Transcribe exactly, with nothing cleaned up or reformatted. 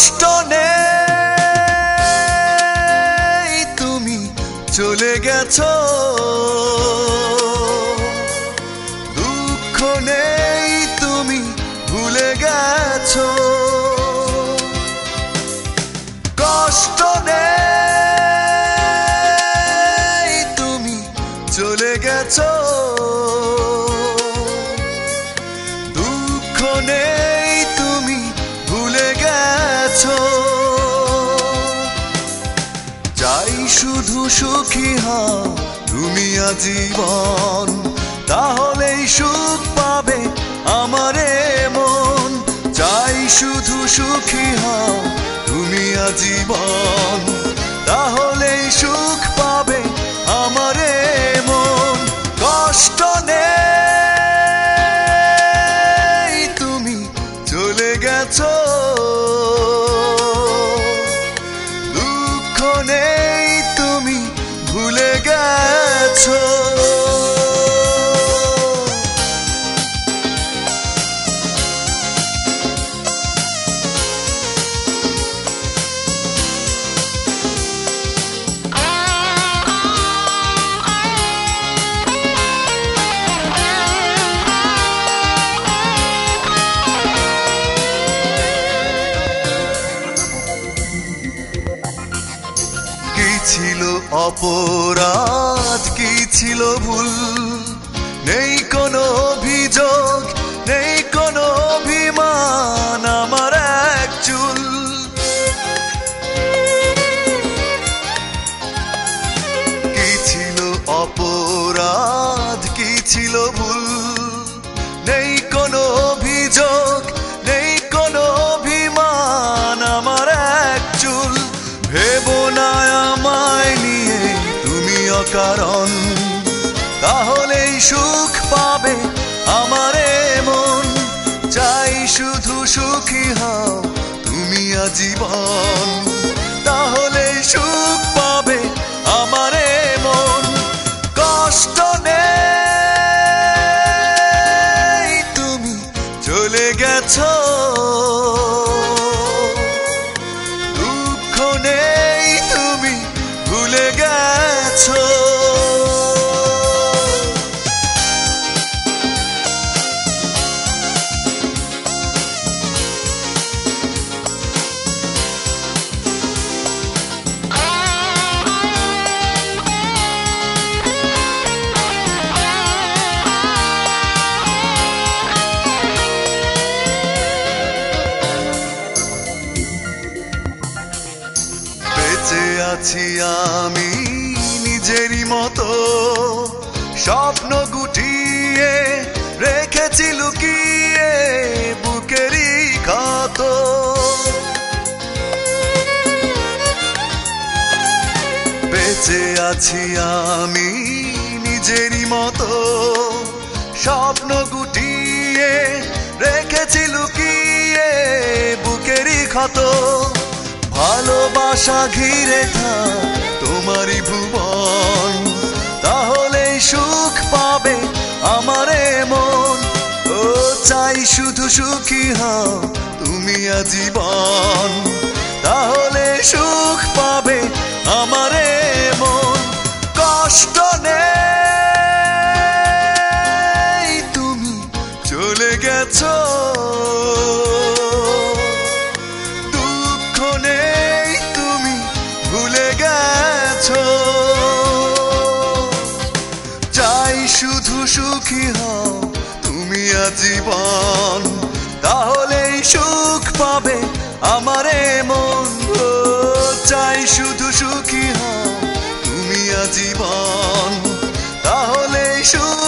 কষ্ট নেই তুমি চলে গেছো, দুঃখ নেই তুমি ভুলে গেছো, কষ্ট নেই তুমি চলে গেছো, দুঃখ নেই তুমি ভুলে গেছো। চাই শুধু সুখী হও তুমি আজীবন, তাহলেই সুখ পাবে আমারে মন। চাই শুধু সুখী হও তুমি আজীবন, তাহলেই সুখ পাবে আমারে মন। কষ্ট নেই তুমি চলে গেছো, দুঃখ নেই তুমি ভুলে গেছো। কি ছিল অপরাধ, কি ছিল ভুল, নেই কোনো অভিযোগ, নেই কোনো অভিমান আমার এক চুল। কি ছিল অপরাধ, কি ছিল ভুল, নেই কোনো অভিযোগ, নেই কোনো অভিমান আমার এক চুল। ভেবো না আমায় নিয়ে তুমি অকারণ, তাহলেই সুখ পাবে আমারে মন। চাই শুধু সুখী হও তুমি আজীবন, তাহলেই সুখ পাবে আমারে মন। কষ্ট নেই তুমি চলে গেছো, দুঃখ নেই তুমি ভুলে গেছো। বেঁচে আছি আমি নিজেরই মতো, স্বপ্ন গুটিয়ে রেখেছি লুকিয়ে বুকেরই ক্ষত। বেঁচে আছি আমি নিজেরই মতো, স্বপ্ন গুটিয়ে রেখেছি লুকিয়ে বুকেরই ক্ষত। ভালোবাসা ঘিরে থাক তোমারই ভুবন, তাহলেই সুখ পাবে আমারে মন। ও চাই শুধু সুখী হও তুমি আজীবন, তাহলে সুখ পাবে আমারে মন। কষ্ট নেই তুমি চলে গেছো, চাই শুধু সুখী হও তুমি আজীবন, তাহলেই সুখ পাবে আমারে মন। চাই শুধু সুখী হও তুমি আজীবন, তাহলেই সুখ